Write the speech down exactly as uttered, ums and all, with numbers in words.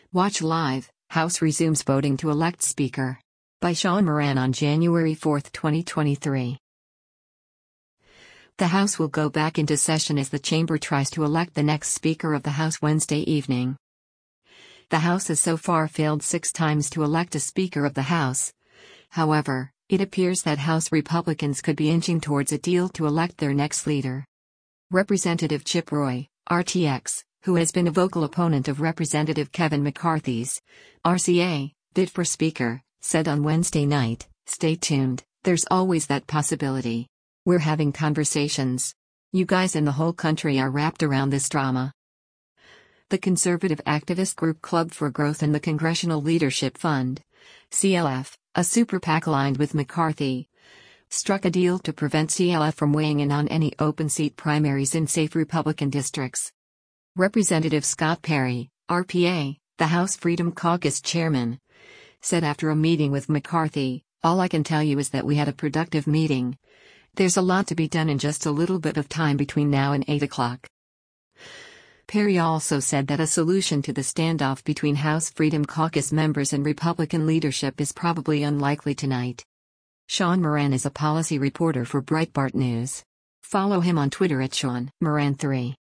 Watch live, House resumes voting to elect Speaker. By Sean Moran on January fourth, twenty twenty-three. The House will go back into session as the chamber tries to elect the next Speaker of the House Wednesday evening. The House has so far failed six times to elect a Speaker of the House. However, it appears that House Republicans could be inching towards a deal to elect their next leader. Representative Chip Roy, R T X, who has been a vocal opponent of Representative Kevin McCarthy's R C A bid for Speaker, said on Wednesday night, "Stay tuned, there's always that possibility. We're having conversations. You guys in the whole country are wrapped around this drama." The conservative activist group Club for Growth and the Congressional Leadership Fund, C L F, a super PAC aligned with McCarthy, struck a deal to prevent C L F from weighing in on any open seat primaries in safe Republican districts. Representative Scott Perry, R P A, the House Freedom Caucus chairman, said after a meeting with McCarthy, "All I can tell you is that we had a productive meeting. There's a lot to be done in just a little bit of time between now and eight o'clock. Perry also said that a solution to the standoff between House Freedom Caucus members and Republican leadership is probably unlikely tonight. Sean Moran is a policy reporter for Breitbart News. Follow him on Twitter at Sean Moran three.